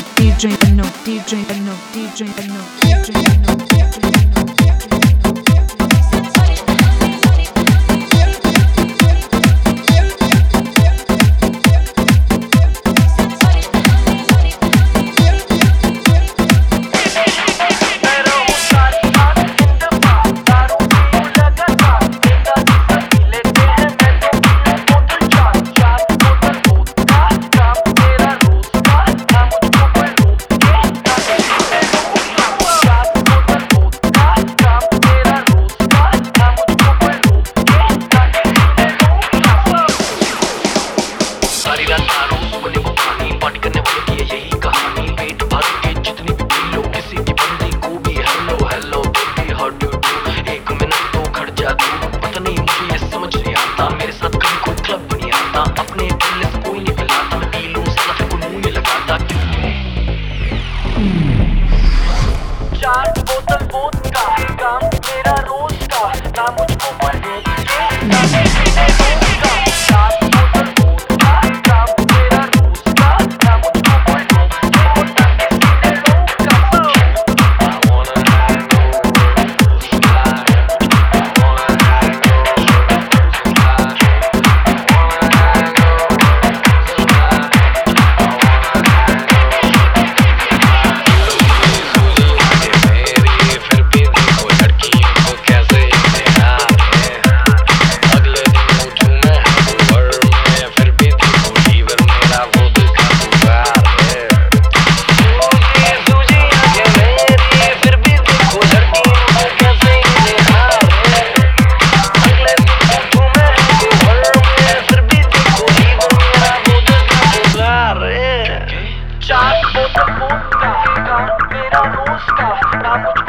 DJ No, DJ No, DJ No, DJ No, DJ No. चार बोतल vodka काम मेरा रोज का ना मुझको कोई रोके ना किसी ने रोका। चार बोतल वोदका काम मेरा रोज का ना मुझको कोई रोके ना किसी ने रोका। चार बोतल वोदका काम मेरा रोज का ना मुझको